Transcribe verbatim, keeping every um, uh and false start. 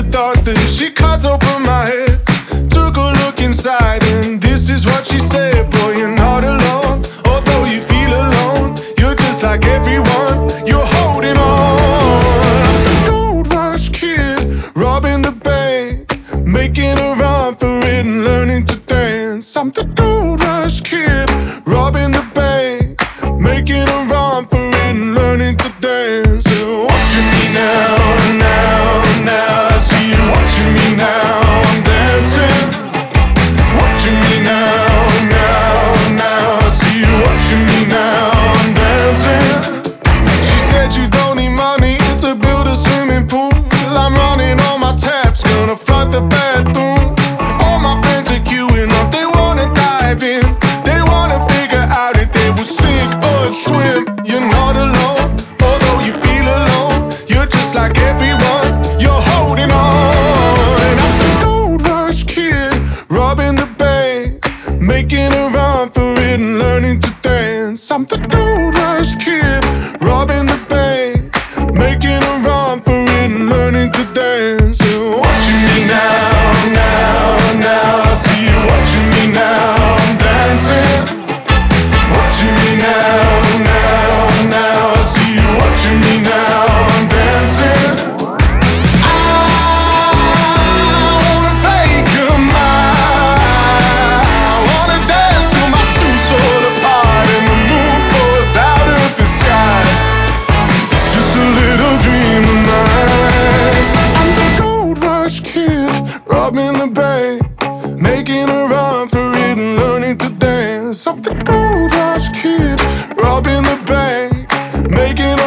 thought that she cut open my head. Took a look inside and this is what she said. Boy, you're not alone, although you feel alone. You're just like everyone, you're holding on. I'm the gold rush kid, robbing the bank, making a run for it and learning to dance. I'm the gold rush kid, robbing the bank, making a run for it and learning to dance. So watching me now, now, now, I see you watching me now, I'm dancing. Watching me now, now, now, I see you watching me now, I'm dancing. She said you don't need money to build a swimming pool. I'm running all my taps, gonna flood the bathroom. All my friends are queuing up, they wanna dive in. They wanna figure out if they will sink or swim. You're not alone, although you feel alone. You're just like everyone, you're holding on. And I'm the gold rush kid, robbing the bank, making a run for it and learning to dance. I'm the gold rush kid, robbing the bank, making a run for it and learning to dance. So watching me now, now, now, I see you watching me now, I'm dancing. Watching me now, now, now, I see you watching me now, I'm dancing. I wanna fake your mind, I wanna dance till my shoes fall apart and the moon falls out of the sky. It's just a little dream of mine. I'm the gold rush kid, robbing the bank, making a run for it and learning to dance. I'm the gold rush kid, robbing the bank, making